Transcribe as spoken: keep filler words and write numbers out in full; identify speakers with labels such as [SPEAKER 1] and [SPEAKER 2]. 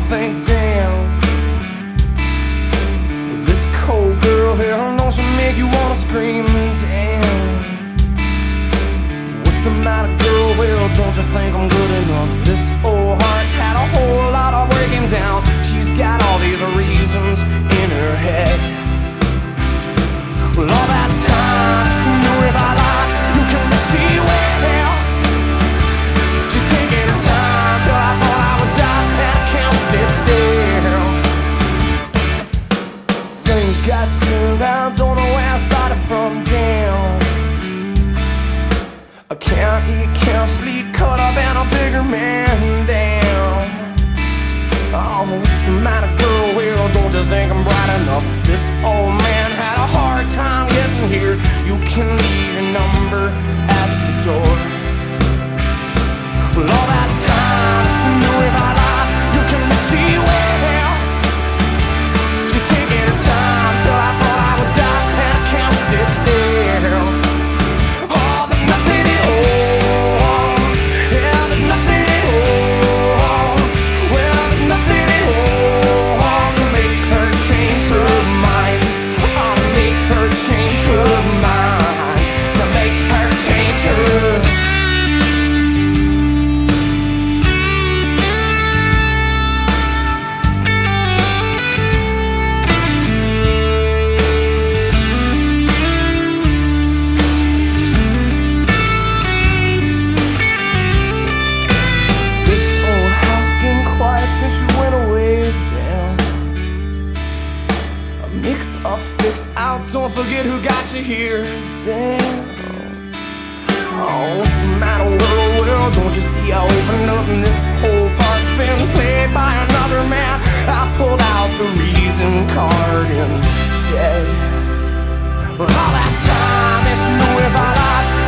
[SPEAKER 1] think, damn, this cold girl here, I know she'll make you wanna scream, damn. What's the matter, girl? Well, don't you think I'm good enough? This old heart had a whole lot of breaking down. She's got all these reasons in her head. Well, all that time she knew if I lied, you can see well. She's taking her time till I thought I would die, and I can't sit still. Things got turned around, don't know where I started from, damn. I can't eat, can't sleep, caught up in a bigger man, damn. Oh, what's the matter, girl? Well, don't you think I'm bright enough? This old man had a hard time getting here. You can leave your number at the door. Well, all that time she knew if I lied, you can see well. She's taking her time till I thought I would die, and I can't sit still. Oh, there's nothing at all. Yeah, there's nothing at all. Well, there's nothing at all to make her change her mind. Oh, to make her change her mind. To make her change her. Since you went away, damn. A mixed up, fixed out, don't forget who got you here, damn. Oh, what's the matter, world? Well, don't you see I opened up and this whole part's been played by another man? I pulled out the reason card instead. But all that time, it's knew if I lied,